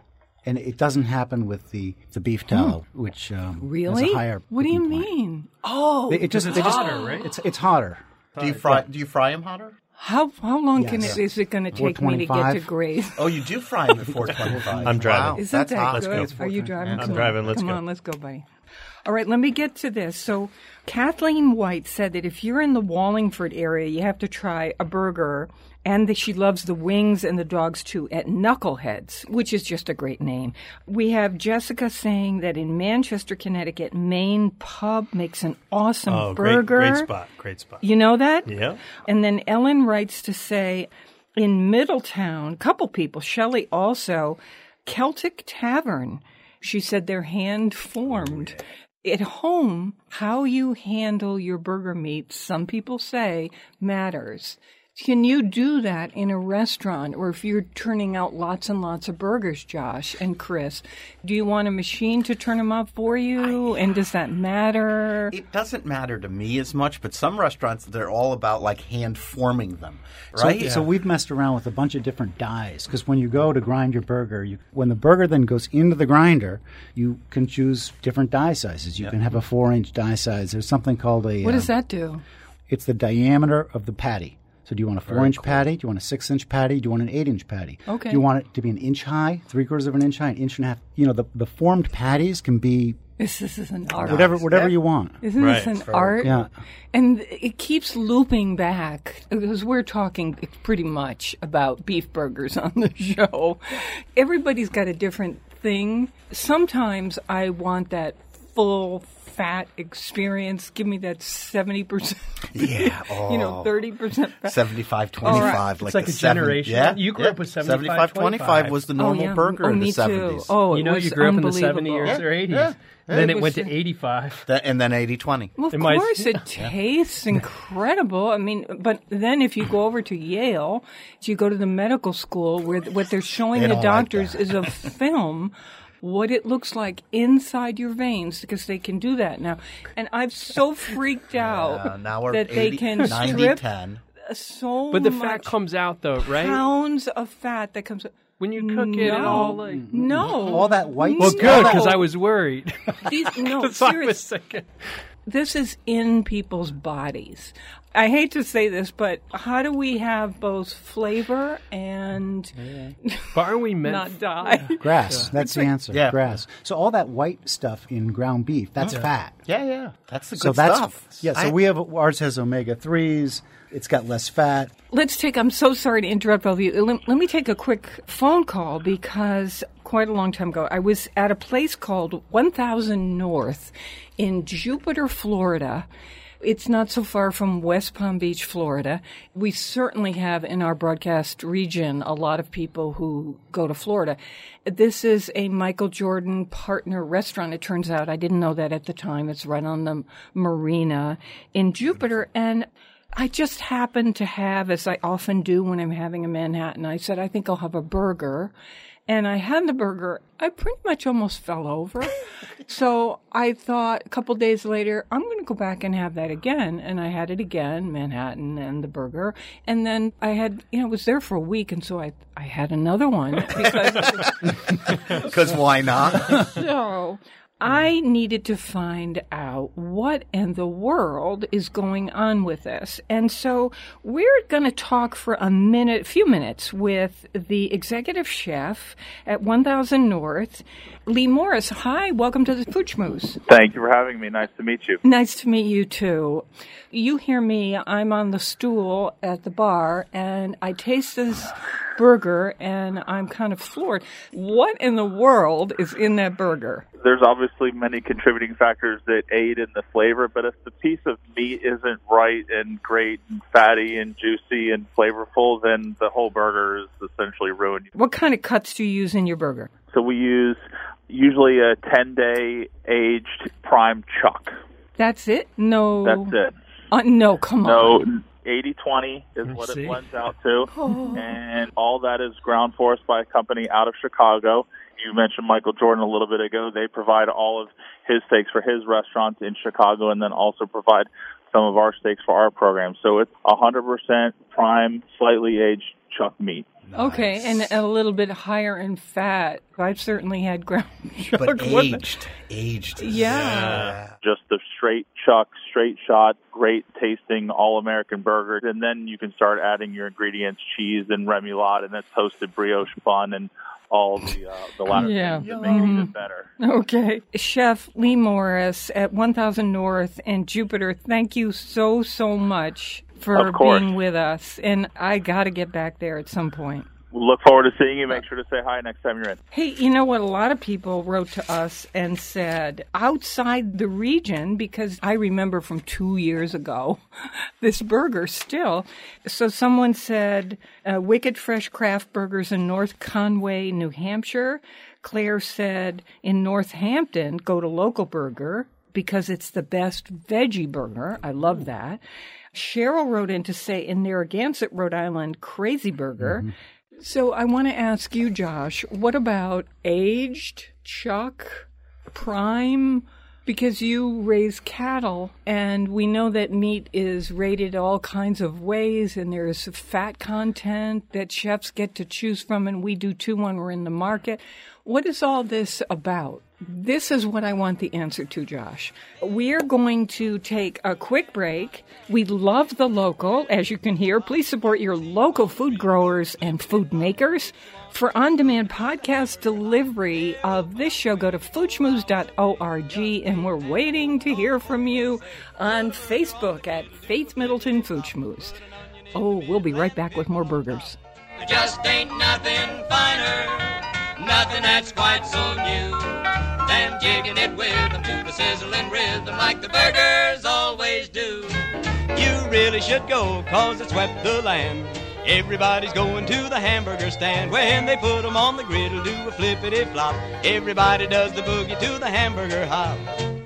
And it doesn't happen with the, the beef tallow, mm. which um, really? has a higher What do you point. mean? Oh, it, it just, it's it just, hotter, right? It's it's hotter. Do you fry? Do you fry them hotter? How how long yes. can it is it going to take me to get to Grace? Oh, you do fry them at four twenty-five. I'm driving. Wow, Isn't that's that hot. good? Are you driving? I'm driving. Let's Come go. on, let's go, buddy. All right, let me get to this. So Kathleen White said that if you're in the Wallingford area, you have to try a burger, and that she loves the wings and the dogs, too, at Knuckleheads, which is just a great name. We have Jessica saying that in Manchester, Connecticut, Maine Pub makes an awesome oh, burger. Great, great spot, great spot. You know that? Yeah. And then Ellen writes to say, in Middletown, a couple people, Shelley also, Celtic Tavern. She said they're hand-formed. At home, how you handle your burger meat, some people say, matters. Can you do that in a restaurant, or if you're turning out lots and lots of burgers, Josh and Chris? Do you want a machine to turn them up for you, I, and does that matter? It doesn't matter to me as much, but some restaurants, they're all about like hand forming them, right? So, yeah. so we've messed around with a bunch of different dies, because when you go to grind your burger, you, when the burger then goes into the grinder, you can choose different die sizes. You yep. can have a four-inch die size. There's something called a... What um, does that do? It's the diameter of the patty. So do you want a four-inch cool. patty? Do you want a six-inch patty? Do you want an eight-inch patty? Okay. Do you want it to be an inch high, three-quarters of an inch high, an inch and a half? You know, the, the formed patties can be... This, this is an art. Whatever whatever yeah. you want. Isn't right. this an art? Yeah. And it keeps looping back, because we're talking pretty much about beef burgers on the show. Everybody's got a different thing. Sometimes I want that full fat experience. Give me that seventy percent. Yeah. Oh. You know, thirty percent fat. sevenfive twenty-five. Right. Like it's like the a generation. Seven, yeah. You grew yeah. up with seventy-five twenty-five was the normal oh, yeah. burger oh, in me the seventies. Too. Oh, you know, you grew up in the unbelievable. seventies or eighties. Yeah. And then it it went was, to eighty-five. That, and then eighty twenty. Well, of it might, course, it tastes incredible. I mean, but then if you go over to Yale, you go to the medical school where what they're showing They the don't doctors like is a film, what it looks like inside your veins, because they can do that now. And I've so freaked out Yeah, now we're that eighty, they can ninety, strip ten. so But the much fat comes out, though, right? pounds of fat that comes out. When you cook it, it No. all like... No. All that white Well, stuff. good, because I was worried. These, no, That's why I was seriously. thinking. This is in people's bodies. I hate to say this, but how do we have both flavor and But aren't we meant... not die? Grass. That's the answer. Yeah. Grass. So all that white stuff in ground beef, that's fat. Yeah, yeah. That's the good So that's stuff. yeah. So I- we have ours has omega threes. It's got less fat. Let's take, I'm so sorry to interrupt all of you. Let, let me take a quick phone call, because quite a long time ago, I was at a place called one thousand North in Jupiter, Florida. It's not so far from West Palm Beach, Florida. We certainly have in our broadcast region a lot of people who go to Florida. This is a Michael Jordan partner restaurant. It turns out, I didn't know that at the time. It's right on the marina in Jupiter. And I just happened to have, as I often do when I'm having a Manhattan, I said, I think I'll have a burger. And I had the burger. I pretty much almost fell over. So I thought a couple days later, I'm going to go back and have that again. And I had it again, Manhattan and the burger. And then I had, you know, it was there for a week. And so I, I had another one. Because Because why not? so I needed to find out what in the world is going on with this. And so we're going to talk for a minute, a few minutes with the executive chef at one thousand North, Lee Morris. Hi, welcome to the Food Schmooze. Thank you for having me. Nice to meet you. Nice to meet you, too. You hear me, I'm on the stool at the bar, and I taste this burger, and I'm kind of floored. What in the world is in that burger? There's obviously many contributing factors that aid in the flavor, but if the piece of meat isn't right and great and fatty and juicy and flavorful, then the whole burger is essentially ruined. What kind of cuts do you use in your burger? So we use usually a ten-day aged prime chuck. That's it? No. That's it. Uh, no, come on. No, eighty twenty is what see. it blends out to, Oh. and all that is ground for us by a company out of Chicago. You mentioned Michael Jordan a little bit ago. They provide all of his steaks for his restaurants in Chicago, and then also provide some of our steaks for our program. So it's one hundred percent prime, slightly aged chuck meat. Okay, and a little bit higher in fat. I've certainly had ground chuck. But aged. Aged. Yeah. Just the straight chuck, straight shot, great tasting all-American burger. And then you can start adding your ingredients, cheese and remoulade, and that's toasted brioche bun and all the uh, the latter Yeah. things that make it even better. Okay. Chef Lee Morris at one thousand North and Jupiter, thank you so, so much for Of course. being with us. And I got to get back there at some point. Look forward to seeing you. Make sure to say hi next time you're in. Hey, you know what? A lot of people wrote to us and said outside the region, because I remember from two years ago, this burger still. So someone said uh, Wicked Fresh Craft Burgers in North Conway, New Hampshire. Claire said in Northampton, go to Local Burger because it's the best veggie burger. I love that. Cheryl wrote in to say in Narragansett, Rhode Island, Crazy Burger. Mm-hmm. So I want to ask you, Josh, what about aged, chuck, prime? Because you raise cattle, and we know that meat is rated all kinds of ways, and there's fat content that chefs get to choose from, and we do too when we're in the market. What is all this about? This is what I want the answer to, Josh. We're going to take a quick break. We love the local, as you can hear. Please support your local food growers and food makers. For on-demand podcast delivery of this show, go to food schmooze dot org, and we're waiting to hear from you on Facebook at Faith Middleton Food Schmooze. Oh, we'll be right back with more burgers. There just ain't nothing finer, nothing that's quite so new than jigging it with them to the sizzling rhythm like the burgers always do. You really should go, cause it swept the land. Everybody's going to the hamburger stand. When they put them on the griddle, do a flippity flop. Everybody does the boogie to the hamburger hop.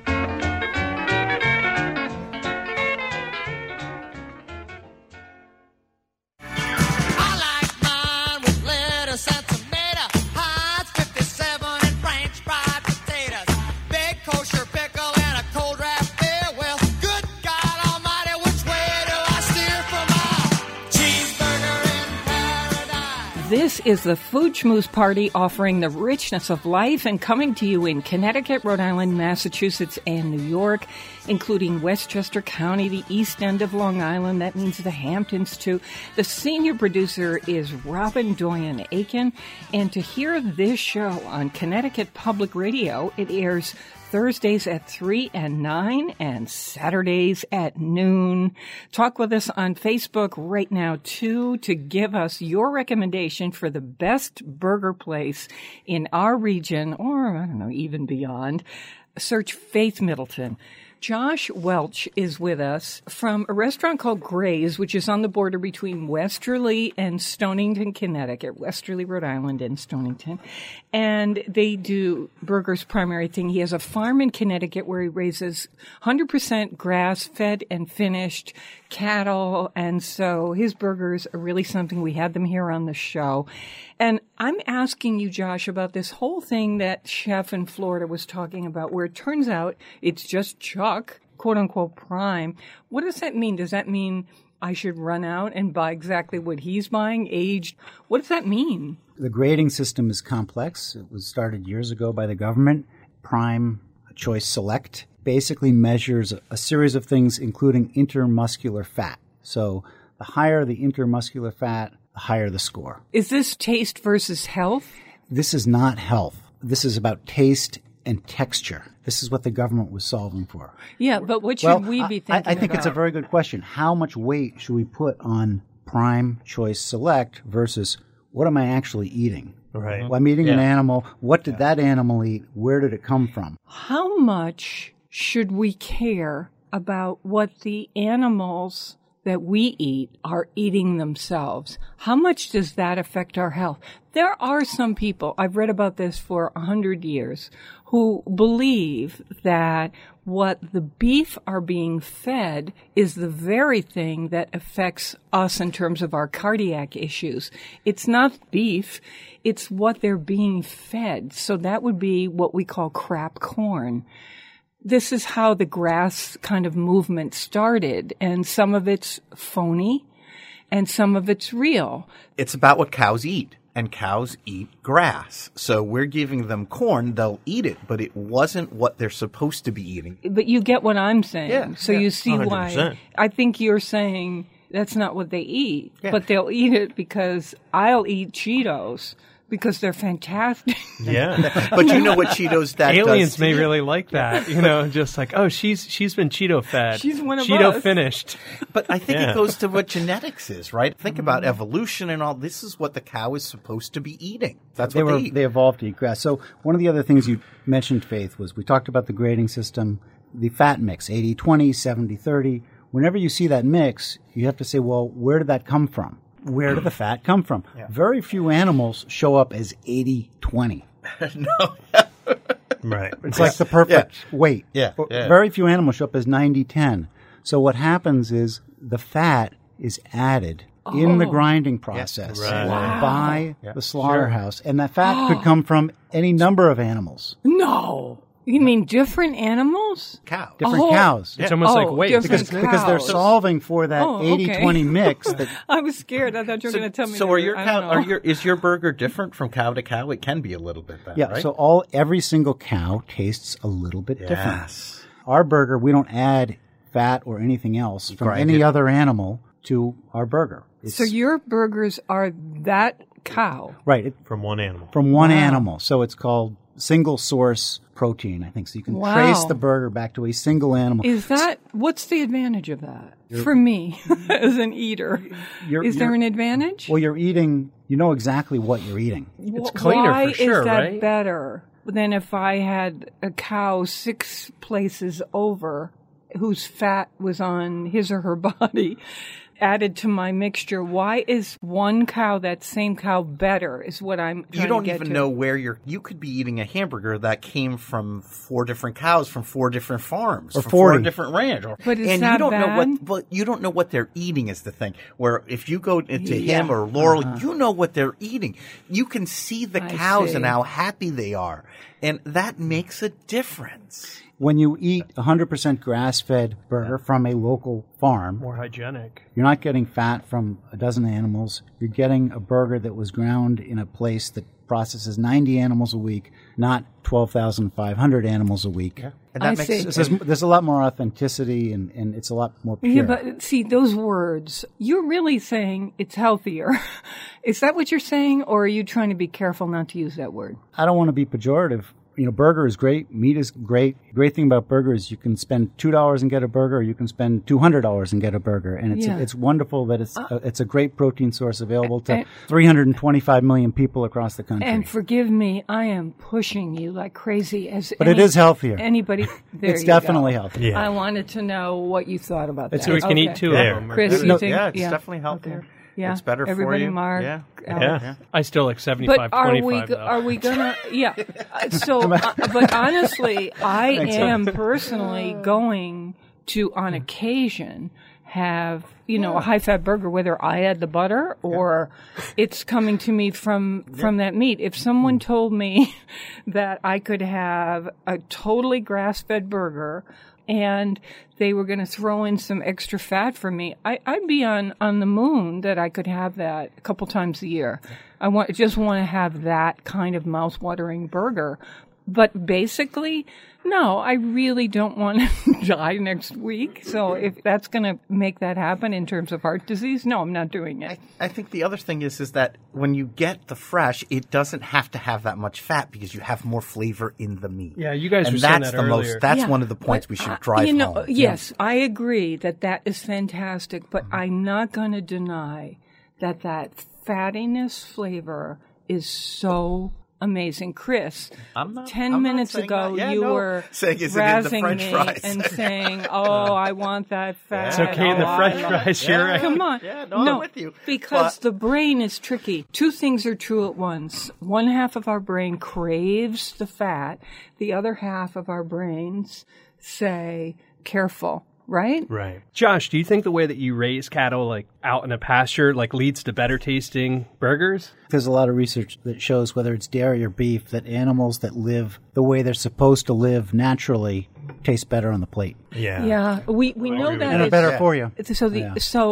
This is the Food Schmooze Party, offering the richness of life and coming to you in Connecticut, Rhode Island, Massachusetts, and New York, including Westchester County, the east end of Long Island. That means the Hamptons, too. The senior producer is Robin Doyen Aiken. And to hear this show on Connecticut Public Radio, it airs Thursdays at three and nine and Saturdays at noon. Talk with us on Facebook right now, too, to give us your recommendation for the best burger place in our region, or, I don't know, even beyond. Search Faith Middleton. Josh Welch is with us from a restaurant called Gray's, which is on the border between Westerly and Stonington, Connecticut, Westerly, Rhode Island, and Stonington. And they do burgers primary thing. He has a farm in Connecticut where he raises one hundred percent grass-fed and finished cattle. And so his burgers are really something. We had them here on the show. And I'm asking you, Josh, about this whole thing that Chef in Florida was talking about, where it turns out it's just chuck, quote unquote, prime. What does that mean? Does that mean I should run out and buy exactly what he's buying, aged? What does that mean? The grading system is complex. It was started years ago by the government. Prime Choice Select basically measures a series of things, including intermuscular fat. So the higher the intermuscular fat, the higher the score. Is this taste versus health? This is not health. This is about taste and texture. This is what the government was solving for. Yeah, but what should well, we be thinking I, I think about? It's a very good question. How much weight should we put on Prime Choice Select versus what am I actually eating? Right. Well, I'm eating yeah. an animal. What did yeah. that animal eat? Where did it come from? How much should we care about what the animals that we eat are eating themselves? How much does that affect our health? There are some people, I've read about this for a hundred years, who believe that what the beef are being fed is the very thing that affects us in terms of our cardiac issues. It's not beef, it's what they're being fed. So that would be what we call crap corn. This is how the grass kind of movement started, and some of it's phony, and some of it's real. It's about what cows eat. And cows eat grass. So we're giving them corn, they'll eat it, but it wasn't what they're supposed to be eating. But you get what I'm saying. Yeah, so yeah, you see one hundred percent. why. I think you're saying that's not what they eat, Yeah. but they'll eat it because I'll eat Cheetos because they're fantastic. Yeah. But you know what Cheetos that Aliens does? may really like that, you know, just like, oh, she's she's been Cheeto fed. She's one of Cheeto us. finished. But I think Yeah. it goes to what genetics is, right? Think about Mm-hmm. evolution and all. This is what the cow is supposed to be eating. That's they what were they eat. they evolved to eat grass. So one of the other things you mentioned, Faith, was we talked about the grading system, the fat mix, eighty twenty, seventy thirty. Whenever you see that mix, you have to say, well, where did that come from? Where did the fat come from? Very few animals show up as eighty twenty. Right. It's like the perfect weight. Yeah, But yeah. Very few animals show up as ninety ten. So what happens is the fat is added in the grinding process Right. Wow. by the slaughterhouse. And that fat could come from any number of animals, No. You mean different animals? cow. different Oh. cows. It's almost Oh, like weight. different Because, because they're cows. solving for that Oh, okay. eighty twenty mix. That I was scared. I thought you were going to tell me. So that. are your I cow? don't Are know. your is your burger different from cow to cow? It can be a little bit. Then, yeah, right? so all every single cow tastes a little bit different. Yes. Our burger, we don't add fat or anything else from grind any it. other animal to our burger. It's, So your burgers are that cow. right, it, From one animal. from one Wow. animal. So it's called single source protein, I think. So you can Wow. trace the burger back to a single animal. Is that what's the advantage of that for me as an eater? You're- Is there you're- an advantage? Well, you're eating, you know exactly what you're eating. It's Wh- cleaner Why for sure, is that right? better than if I had a cow six places over whose fat was on his or her body added to my mixture? Why is one cow, that same cow, better is what I'm trying You don't to get even to. know where you're. You could be eating a hamburger that came from four different cows from four different farms Or from four forty. different ranch. Or, But is and that you don't know bad? what. But you don't know what they're eating is the thing. Where if you go into Yeah. him or Laurel, you know what they're eating. You can see the I cows see. and how happy they are, and that makes a difference. When you eat a one hundred percent grass-fed burger from a local farm, More hygienic. you're not getting fat from a dozen animals. You're getting a burger that was ground in a place that processes ninety animals a week, not twelve thousand five hundred animals a week. And I that see. makes There's, there's a lot more authenticity, and, and it's a lot more pure. Yeah, but see, those words, you're really saying it's healthier. Is that what you're saying, or are you trying to be careful not to use that word? I don't want to be pejorative. You know, burger is great. Meat is great. Great thing about burger is you can spend two dollars and get a burger, or you can spend two hundred dollars and get a burger. And it's Yeah. it's wonderful that it's a, it's a great protein source available to and- three hundred twenty-five million people across the country. And forgive me, I am pushing you like crazy. As But any- it is healthier. Anybody, there It's you definitely go. healthier. Yeah. I wanted to know what you thought about that. So we can eat Okay. two There. of them. Chris, No, you no, think? yeah, it's definitely healthier. Okay. Yeah, It's better for Everybody, you. Mark. Yeah. Alex. Yeah. I still like seventy-five But are we twenty-five, though. are we gonna? Yeah. Uh, So, uh, but honestly, I am personally going to, on occasion, have you know a high fat burger, whether I add the butter or it's coming to me from from that meat. If someone told me that I could have a totally grass fed burger and they were going to throw in some extra fat for me, I, I'd be on, on the moon that I could have that a couple times a year. I want just want to have that kind of mouth-watering burger. But basically, no, I really don't want to die next week. So if that's going to make that happen in terms of heart disease, no, I'm not doing it. I, I think the other thing is is that when you get the fresh, it doesn't have to have that much fat because you have more flavor in the meat. Yeah, you guys and were saying that's that the earlier. most. That's Yeah, one of the points but we should I- drive you know, home. Yes, I agree that that is fantastic, but I'm not going to deny that that fattiness flavor is so amazing. Chris, I'm not- ten I'm not minutes saying ago that. Yeah, you no. were Saying is it in the razzing French me fries. and saying, "Oh, I want that fat." It's okay in the Oh, French I love fries, it." you're right. Come on, Yeah, no, I'm with you. because But- the brain is tricky. Two things are true at once. One half of our brain craves the fat. The other half of our brains say, "Careful." Right? Right. Josh, do you think the way that you raise cattle, like out in a pasture, like leads to better tasting burgers? There's a lot of research that shows, whether it's dairy or beef, that animals that live the way they're supposed to live naturally taste better on the plate. Yeah. Yeah, we we know agree with that And are it's- better Yeah. for you. So the Yeah. so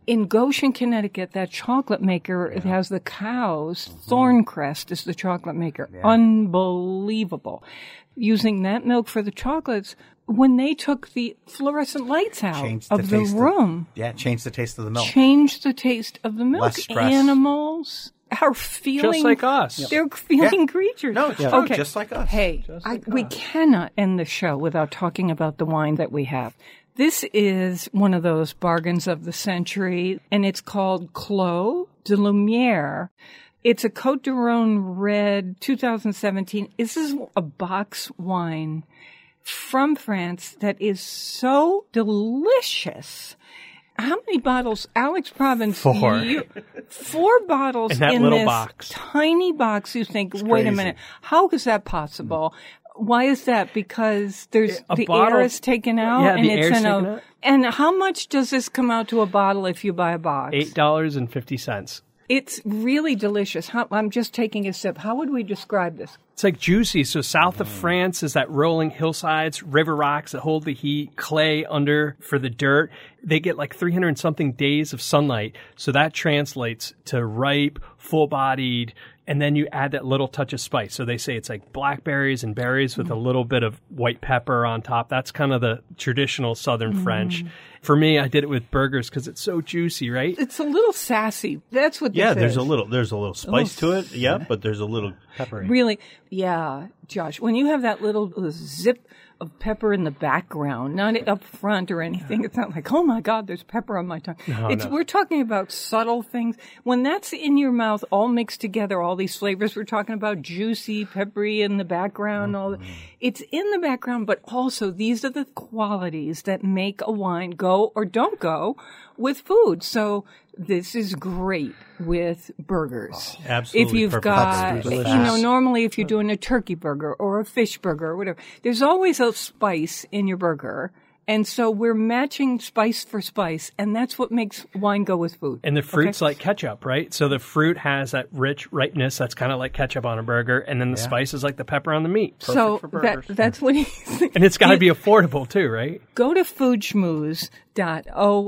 In Goshen, Connecticut, that chocolate maker, it has the cows. Mm-hmm. Thorncrest is the chocolate maker. Yeah. Unbelievable. Using that milk for the chocolates, when they took the fluorescent lights out changed of the, the room. Of, yeah, changed the taste of the milk. Changed the taste of the milk. Less stress. Animals are feeling... Just like us. They're feeling yeah. creatures. No, it's yeah. true, okay. just like us. Hey, like I, we us. cannot end the show without talking about the wine that we have. This is one of those bargains of the century, and it's called Clos de Lumière. It's a Côte du Rhône Red two thousand seventeen. This is a box wine from France that is so delicious. How many bottles? Alex Province. Four. You, four bottles in, that in little this box. tiny box. You think, It's wait crazy. a minute, how is that possible? Why is that? Because there's A the bottle- air is taken out, Yeah, and the it's air's in taken a. out. And how much does this come out to a bottle if you buy a box? Eight dollars and fifty cents. It's really delicious. How, I'm just taking a sip. How would we describe this? It's like juicy. So south of France is that rolling hillsides, river rocks that hold the heat, clay under for the dirt. They get like three hundred and something days of sunlight. So that translates to ripe, full-bodied, and then you add that little touch of spice. So they say it's like blackberries and berries with a little bit of white pepper on top. That's kind of the traditional Southern mm. French. For me, I did it with burgers because it's so juicy, right? It's a little sassy. That's what this yeah, is. there's a little there's a little spice a little, to it. Yeah, but there's a little peppery. Really, yeah, Josh. When you have that little zip of pepper in the background, not up front or anything, it's not like, oh my God, there's pepper on my tongue. No, it's no. We're talking about subtle things. When that's in your mouth, all mixed together, all these flavors we're talking about, juicy, peppery in the background, all Mm-hmm. it's in the background, but also these are the qualities that make a wine go or don't go with food. So this is great with burgers. Oh, absolutely. If you've perfect. got, That's you know, normally if you're doing a turkey burger or a fish burger or whatever, there's always a spice in your burger. And so we're matching spice for spice, and that's what makes wine go with food. And the fruit's okay? like ketchup, right? So the fruit has that rich ripeness that's kind of like ketchup on a burger, and then the yeah. spice is like the pepper on the meat. Perfect so for burgers. That, that's what he's... And it's got to be affordable too, right? Go to food schmooze dot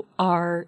org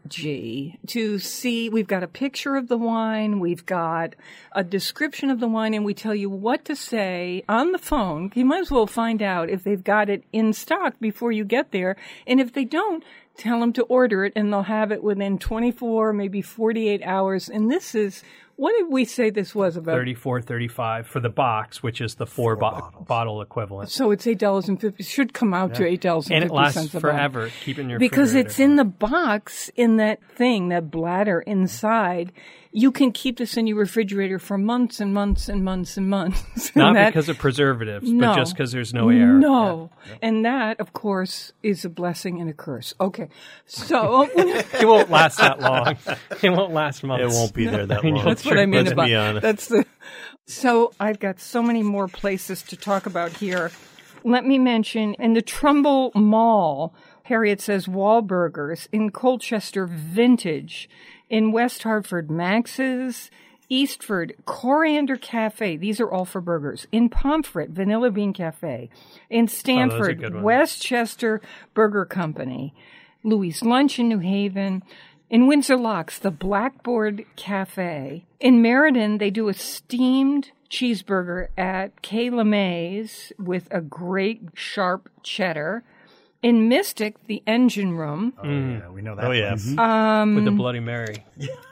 to see, we've got a picture of the wine, we've got a description of the wine, and we tell you what to say on the phone. You might as well find out if they've got it in stock before you get there. And if they don't, tell them to order it, and they'll have it within twenty-four, maybe forty-eight hours. And this is, what did we say this was about? thirty-four, thirty-five for the box, which is the four, four bo- bottle equivalent. So it's eight dollars and fifty cents. Should come out yeah. to eight dollars and fifty cents. And it lasts forever. Keep it in your Because refrigerator. it's in the box, in that thing, that bladder inside. You can keep this in your refrigerator for months and months and months and months. Not and that, because of preservatives, no, but just because there's no air. No. Yeah. And that, of course, is a blessing and a curse. Okay. So. It won't last that long. It won't last months. It won't be there that long. That's what I mean Let's about be honest. That's the. So I've got so many more places to talk about here. Let me mention in the Trumbull Mall, Harriet says Wahlburgers, in Colchester Vintage, in West Hartford Max's, Eastford Coriander Cafe. These are all for burgers. In Pomfret, Vanilla Bean Cafe. In Stanford, oh, Westchester Burger Company. Louis Lunch in New Haven. In Windsor Locks, the Blackboard Cafe. In Meriden, they do a steamed cheeseburger at Kay LeMay's with a great sharp cheddar. In Mystic, the Engine Room. Oh, mm. yeah, we know that. Oh, yeah. Mm-hmm. Um, with the Bloody Mary.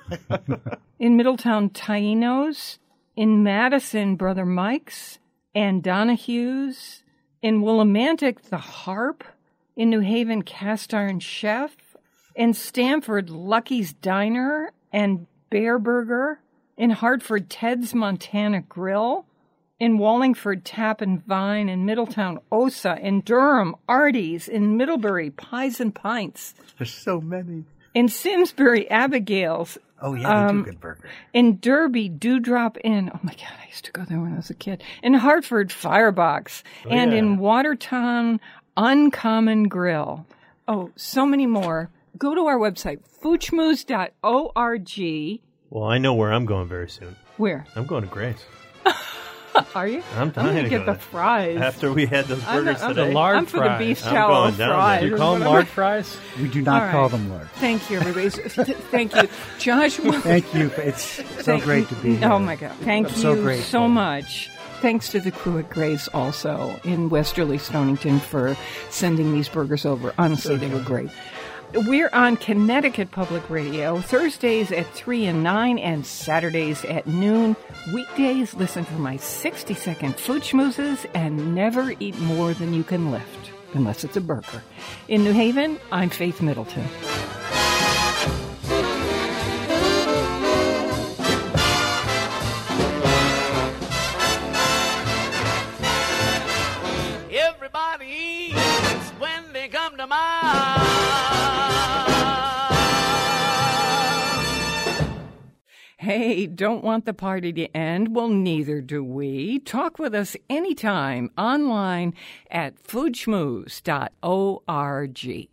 In Middletown, Taino's. In Madison, Brother Mike's. And Donahue's. In Willimantic, the Harp. In New Haven, Cast Iron Chef. In Stamford, Lucky's Diner and Bear Burger. In Hartford, Ted's Montana Grill. In Wallingford, Tap and Vine. In Middletown, Osa. In Durham, Artie's. In Middlebury, Pies and Pints. There's so many. In Simsbury, Abigail's. Oh, yeah, they um, do good burgers. In Derby, Dewdrop Inn. Oh, my God, I used to go there when I was a kid. In Hartford, Firebox. Oh, and yeah. in Watertown, Uncommon Grill. Oh, so many more. Go to our website, food schmooze dot org. Well, I know where I'm going very soon. Where? I'm going to Grace. Are you? I'm I'm dying going to to get go the fries. After we had those I'm, burgers I'm, today. The lard I'm for fries. the beef I'm tallow going down there. fries. Do you call them lard fries? We do not All call right. them lard. Thank you, everybody. Thank you. Joshua. Thank you. It's so Thank- great to be here. Oh, my God. Thank I'm you so so, grateful. much. Thanks to the crew at Grace also in Westerly, Stonington for sending these burgers over. Honestly, they were great. We're on Connecticut Public Radio, Thursdays at three and nine and Saturdays at noon. Weekdays, listen for my sixty-second food schmoozes and never eat more than you can lift, unless it's a burger. In New Haven, I'm Faith Middleton. Everybody eats when they come to mind. Hey, don't want the party to end? Well, neither do we. Talk with us anytime online at food schmooze dot org.